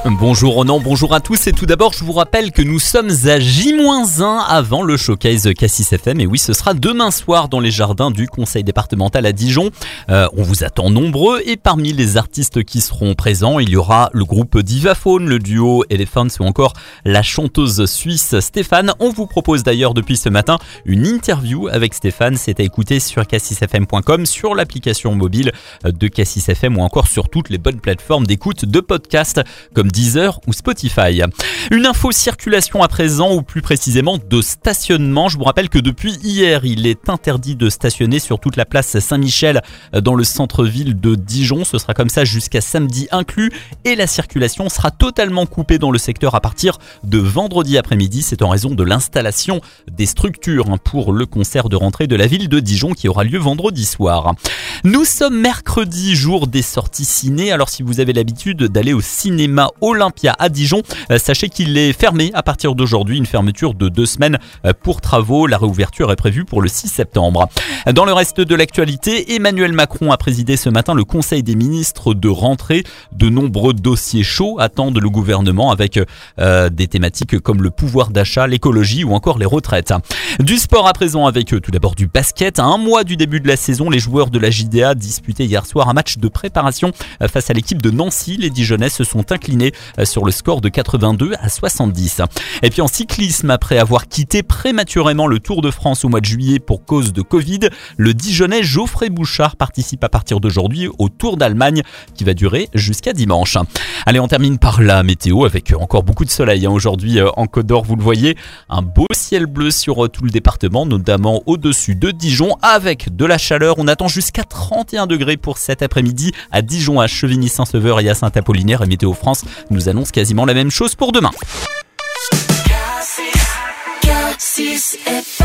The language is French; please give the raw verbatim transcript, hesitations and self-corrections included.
Bonjour Ronan, bonjour à tous et tout d'abord je vous rappelle que nous sommes à J moins un avant le showcase Cassis F M et oui ce sera demain soir dans les jardins du conseil départemental à Dijon. Euh, on vous attend nombreux et parmi les artistes qui seront présents il y aura le groupe Divaphone, le duo Elephants ou encore la chanteuse suisse Stéphane. On vous propose d'ailleurs depuis ce matin une interview avec Stéphane, c'est à écouter sur cassis f m point com, sur l'application mobile de Cassis F M ou encore sur toutes les bonnes plateformes d'écoute de podcasts comme Deezer ou Spotify. Une info circulation à présent ou plus précisément de stationnement. Je vous rappelle que depuis hier, il est interdit de stationner sur toute la place Saint-Michel dans le centre-ville de Dijon. Ce sera comme ça jusqu'à samedi inclus et la circulation sera totalement coupée dans le secteur à partir de vendredi après-midi. C'est en raison de l'installation des structures pour le concert de rentrée de la ville de Dijon qui aura lieu vendredi soir. Nous sommes mercredi, jour des sorties ciné. Alors si vous avez l'habitude d'aller au cinéma Olympia à Dijon, sachez qu'il est fermé à partir d'aujourd'hui, une fermeture de deux semaines pour travaux. La réouverture est prévue pour le six septembre. Dans le reste de l'actualité, Emmanuel Macron a présidé ce matin le Conseil des ministres de rentrée. De nombreux dossiers chauds attendent le gouvernement avec euh, des thématiques comme le pouvoir d'achat, l'écologie ou encore les retraites. Du sport à présent avec euh, tout d'abord du basket. À un mois du début de la saison, les joueurs de la J D A disputaient hier soir un match de préparation face à l'équipe de Nancy. Les Dijonnais se sont inclinés sur le score de quatre-vingt-deux à soixante-dix. Et puis en cyclisme, après avoir quitté prématurément le Tour de France au mois de juillet pour cause de Covid, le Dijonnais Geoffrey Bouchard participe à partir d'aujourd'hui au Tour d'Allemagne qui va durer jusqu'à dimanche. Allez, on termine par la météo avec encore beaucoup de soleil aujourd'hui en Côte d'Or, vous le voyez, un beau ciel bleu sur tout le département, notamment au-dessus de Dijon avec de la chaleur. On attend jusqu'à trente et un degrés pour cet après-midi à Dijon, à Chevigny-Saint-Sauveur et à Saint-Apollinaire. Et Météo France nous annonce quasiment la même chose pour demain. Cassis, Cassis F M.